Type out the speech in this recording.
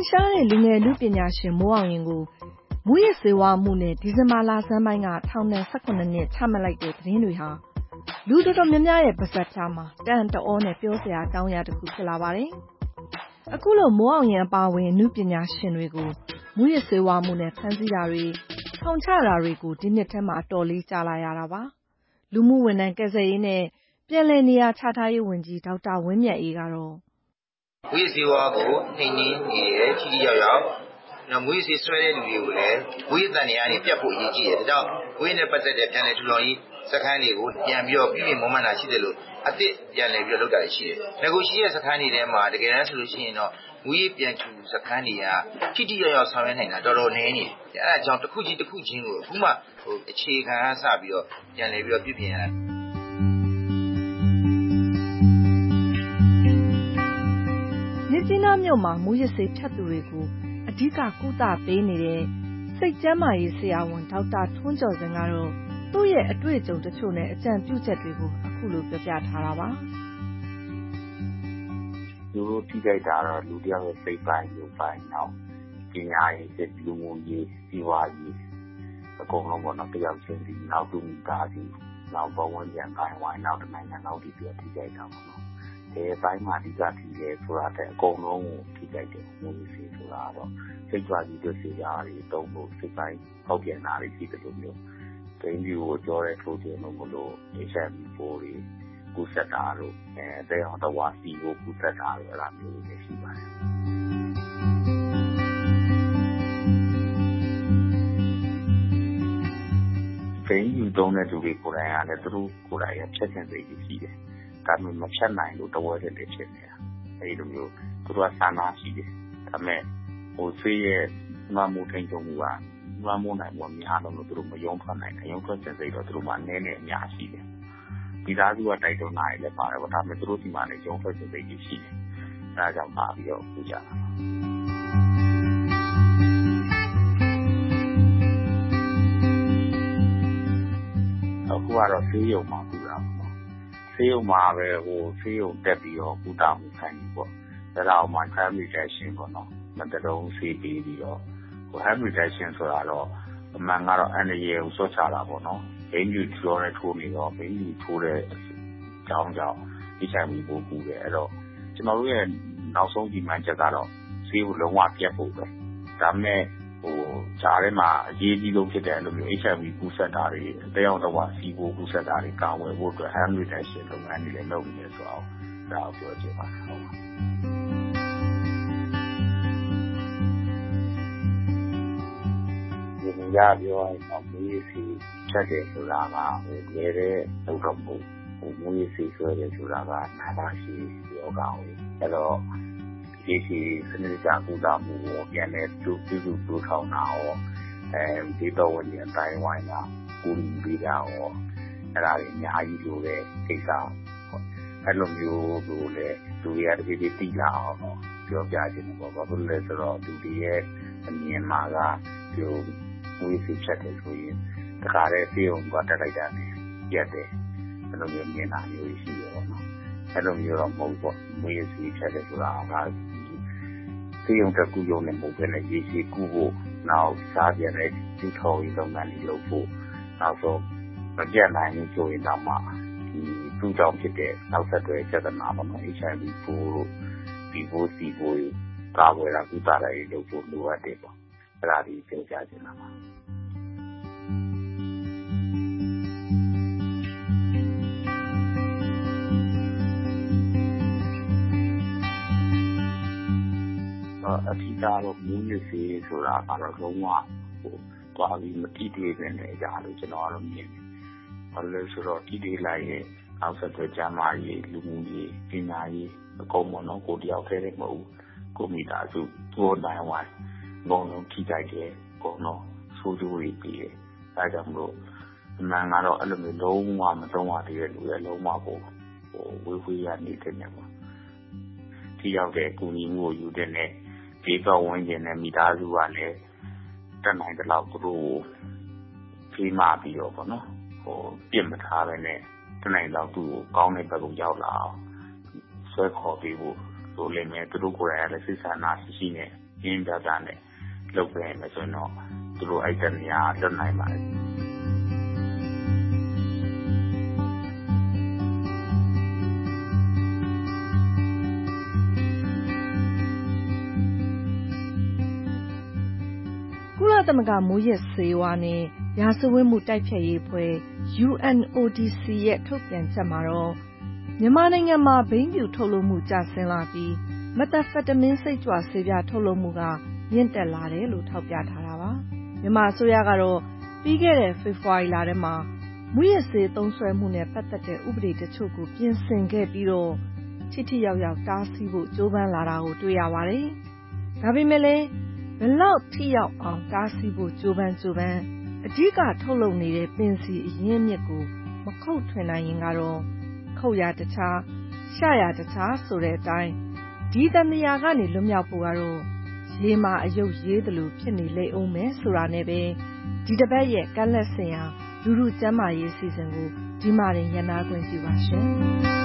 ရှားတဲ့လူငယ်လူပညာရှင်မိုးအောင်ရင်ကိုမူရစ်ဆေးဝါးမှုနဲ့ဒီဇင်ဘာလဆန်းပိုင်းကထောင်ဒဏ်18နှစ်ချမှတ်လိုက်တဲ့သတင်းတွေဟာလူတော်တော်များများရဲ့ပါးစပ်ဖြားမှာတန်တအောနဲ့ပြောစရာကောင်းရာတစ်ခုဖြစ်လာပါတယ်။အခုလိုမိုးအောင်ရင်အပါအဝင်လူပညာရှင်တွေကိုမူရစ်ဆေးဝါးမှုနဲ့ဖမ်းဆီးတာတွေထောင်ချတာတွေကိုဒီနှစ်ထဲမှာအတော်လေးကြားလာရတာပါ။လူမှုဝန်ထမ်းကယ်ဆယ်ရေးနဲ့ပြည်လည်နေရာချထားရေးဝန်ကြီးဒေါက်တာဝင်းမြတ်အေးကတော့မူရစ်ဆေးဝါးကိုနှိမ်နင်းနေတယ်ထိထိရောက်ရောက်မူရစ်ဆေးဆွဲတဲ့လူတွေကိုလည်းမူရစ်တန်တရားတွေပြတ်ဖို့အရေးကြီးတယ်ဒါကြောင့်မူရစ်နဲ့ပတ်သက်တဲ့ပြန်လည်ထူထောင်ရေးစခန်းတွေကိုပြန်ပြီးတော့ပြည်ပြင်မွမ်းမံတာရှိတယ်လို့အသစ်ပြန်လည်ပြီးတော့လုပ်တာရှိတယ်။ငါကိုရှိတဲ့စခန်းတွေထဲမှာတကယ်တမ်းဆိုလို့ရှိရင်တော့မူရစ်ပြန်ထူစခန်းတွေကထိထိရောက်ရောက်ဆောင်ရွက်နိုင်တာတော်တော်နည်းနေတယ်။အဲဒါကြောင့်တစ်ခုချင်းတစ်ခုချင်းကိုအခုမှအခြေခံအစပြီးတော့ပြန်လည်ပြီးတော့ပြည်ပြင်ရတာမြစ်ကြီးနားမြို့မှာမူရစ်ဆေးဖြတ်သူတွေကိုအဓိကကုသပေးနေတဲ့စိတ်ကျန်းမာရေးဆရာဝန်ဒေါက်တာထွန်းကျော်စင်ကတော့သူ့ရဲ့အတွေ့အကြုံတချို့နဲ့အကြံပြုချက်တွေကိုအခုလိုပြောပြထားတာပါ။သူတို့ထိကြိုက်တာတော့လူတယောက်ရဲ့စိတ်ပိုင်းရုပ်ပိုင်းနောက်ပညာရေးလူမှုရေးစီးပွားရေးအကုန်လုံးပေါ့နော်တယောက်ချင်းစီနောက်သူမိသားစုနောက်ဘဝဝင်ပြန်ပိုင်းဝိုင်းနောက်တစ်နိုင်ငံနောက်ဒီပြောထိကြိုက်တာပေါ့နော်။ဒီပိုင်းမှာဒီကထိရဲဆိုတာတဲ့အကုန်လုံးကိုထိကြိုက်တယ်မူစီဆိုတာတော့စိတ်ကြွကြီးတွေစီရာတွေတုံးဖို့စိတ်ပိုင်းဟောက်ပြန်တာတွေရှိတယ်လို့မျိုးဒိန်းပြူကိုကြောတဲ့ထိုးခြင်းလို့မလို့ HIV ပိုးတွေကူးစက်တာတို့တဲ့အောင်တော့ဝါစီကိုကူးစက်တာတို့အဲ့ဒါမျိုးတွေရှိပါတယ်ဒိန်းပြူတုံးတဲ့လူတွေကိုယ်တိုင်ကလည်းသူတို့ကိုယ်တိုင်ရဖြတ်ချင်စိတ်ကြီးရှိတယ်ဒါပေမဲ့မဖြတ်နိုင်လို့တဝဲတဲ့တွေဖြစ်နေတာအဲ့လိုမျိုးသူတို့ကဆန္ဒရှိတယ်ဒါပေမဲ့ဆေးရဲ့မမှုထိန်ချုံမှုကမမှုနိုင်ဘူးများတော့သူတို့မယုံထွက်နိုင်တယ်ယုံထွက်တဲ့စိတ်တော့သူတို့မှနည်းနေအများရှိတယ်ဒီသားစုကတိုက်တွန်းတာလည်းပါတယ်ဒါပေမဲ့သူတို့ဒီမှာလည်းယုံထွက်တဲ့စိတ်ကြီးရှိတယ်အဲဒါကြောင့်ပါပြီးတော့ပူကြတာအခုကတော့ဆေးရုံမှာပူတာပေါ့ဆေးရုံမှာပဲဆေးရုံတက်ပြီးတော့ပူတာမှုခံပြီးပေါ့ဒါတော့မှ harm reduction ပေါ့နော်မတလုံးဆေးပြီးတော့harm reduction ဆိုတာတော့အမှန်ကတော့အန်ရည်ကိုစော့ချတာပေါ့နော်ဘိန်းမြူထိုးတဲ့ထိုးနေတော့ဘိန်းမြူထိုးတဲ့အကြောင်းကြောင့် HIV ပိုးကူးတယ်အဲ့တော့ကျွန်တော်တို့ရဲ့နောက်ဆုံးဒီမှန်ချက်ကတော့ဆေးကိုလုံးဝပြတ်ဖို့ပဲဒါမဲ့ဂျားထဲမှာအရေးကြီးဆုံးဖြစ်တဲ့လိုမျိုး HIV ကူးစက်တာတွေအသေးအောင်တော့စီးဖို့ကူးစက်တာတွေကာဝယ်ဖို့အတွက် harm reduction လုပ်ငန်းတွေလည်းလုပ်နေတယ်ဆိုတော့ဒါကိုပြောချင်ပါတယ်ဟုတ်ပါဒီနေ့ပြောရင်တော့မူရစီချက်တယ်ဆိုတာကလေတဲ့လောက်တော့မဟုတ်မူရစီဆွဲတယ်ဆိုတာကနာတာရှိယောဂအောင်အဲ့တော့ဒီစီစနစ်ကြကူတာမှုကိုပြန်လဲပြုထောင်တာရောဒီတော့ဝင်တဲ့အတိုင်းဝိုင်းကကူညီပေးတာရောအဲ့ဒါတွေအများကြီးလိုတဲ့ကိစ္စအဲ့လိုမျိုးလိုလေသူရတဲ့ဒီတိလာအောင်ပြောပြခြင်းပေါ့ဘာလို့လဲဆိုတော့သူတွေရဲ့အမြင်မှာကဒီမူရစီချက်တယ်ဆိုရင်တခါတည်းပြေုံကတက်လိုက်တာနဲ့ရက်တယ်အဲ့လိုမျိုးမြင်တာမျိုးရှိရပေါ့နော်အဲ့လိုမျိုးတော့မဟုတ်ပေါ့မူရစီချက်တယ်ဆိုတာကပြေုံတကူရုံနဲ့မဟုတ်ဘဲနဲ့ရေရှည်ကူဖို့နောက်စားပြတဲ့ကျူထော်ရေးလုပ်ငန်းတွေလုပ်ဖို့နောက်ဆုံးမပြတ်နိုင်ဘူးဆိုရင်တော့မှဒီသူ့ကြောင့်ဖြစ်တဲ့နောက်ဆက်တွဲပြဿနာပေါ့နော် HIV ပိုးတို့ဒီပိုးစီပိုးကာဝယ်တာကုသတာတွေလုပ်ဖို့လိုအပ်တယ်ပေါ့အဲ့ဒါဒီပြောကြချင်တာပါအထီးကတော့မူးယစ်ဆေးဆိုတာကတော့လုံးဝတွားပြီးမတိတွေ့နေကြလို့ကျွန်တော်ကတော့မြင်တယ်။ဘာလို့လဲဆိုတော့တိတွေ့လိုက်ရဲ့အောက်ဆက်တွေကျမ်းမာရေးလူမှုရေးပညာရေးအကုန်ပေါ့နော်ကိုတယောက်တည်းနဲ့မဟုတ်ကိုမိသားစုတို့နိုင်ဝိုင်းဘုံလုံးထိကြိုက်တယ်ပေါ့နော်ဆိုးကျိုးတွေပြီးတယ်။ဒါကြောင့်မလို့အမှန်ကတော့အဲ့လိုမျိုးလုံးဝမသုံးရသေးတဲ့လူရဲ့လုံးဝဝေးရနေတဲ့နေမှာထိရောက်တဲ့ကူညီမှုကိုယူတဲ့နဲ့ဒီတော့ဝင်ကျင်တဲ့မိသားစုကလည်းတက်နိုင်တဲ့လောက်သူတို့ဖိမပြီးတော့ပေါ့နော်ပြစ်မထားပဲနဲ့တက်နိုင်တော့သူ့ကိုကောင်းတဲ့ဘက်ကိုရောက်လာအောင်ဆွဲခေါ်ပေးဖို့လိုလိမ့်မယ်သူတို့ကိုယ်တိုင်လည်းစိတ်ဆန္ဒရှိနေပြင်းပြတာနဲ့လုပ်ပေးမယ်ဆိုတော့သူတို့အဲ့တနေရာလွတ်နိုင်ပါတယ်ကုလသမဂ္ဂမူရစ်ဆေးဝါးနဲ့ရာဇဝတ်မှုတိုက်ဖျက်ရေးအဖွဲ့ UNODC ရဲ့ထုတ်ပြန်ချက်မှာတော့မြန်မာနိုင်ငံမှာဘိန်းဖြူထုတ်လုပ်မှုကျဆင်းလာပြီးမက်သာဖက်တမင်းစိတ်ကြွဆေးပြားထုတ်လုပ်မှုကမြင့်တက်လာတယ်လို့ထောက်ပြထားတာပါမြန်မာအစိုးရကတော့ပြီးခဲ့တဲ့ဖေဖော်ဝါရီလထဲမှာမူရစ်ဆေးသုံးစွဲမှုနဲ့ပတ်သက်တဲ့ဥပဒေတချို့ကိုပြင်ဆင်ခဲ့ပြီးတော့ထိထိရောက်ရောက်တားဆီးဖို့ကြိုးပမ်းလာတာကိုတွေ့ရပါတယ်ဒါပေမဲ့လည်းဘယ်လောက်ထိရောက်အောင်တားဆီးဖို့ကြိုးပမ်းအဓိကထုတ်လုပ်နေတဲ့ပင်စီအရင်းမြစ်ကိုမခုတ်ထွင်နိုင်ရင်ကတော့ခုတ်ရတခြားရှရတခြားဆိုတဲ့အတိုင်းဒီတန်တရားကနေလွတ်မြောက်ဖို့ကတော့ရေမှာအယုတ်ရေးသလိုဖြစ်နေလိမ့်အောင်မယ်ဆိုတာနဲ့ပဲဒီတစ်ပတ်ရဲ့ကန့်လန့်စင်ရာလူထုကျန်းမာရေးအစီအစဉ်ကိုဒီမှာတင်ရနာခွင့်ပြုပါရှင်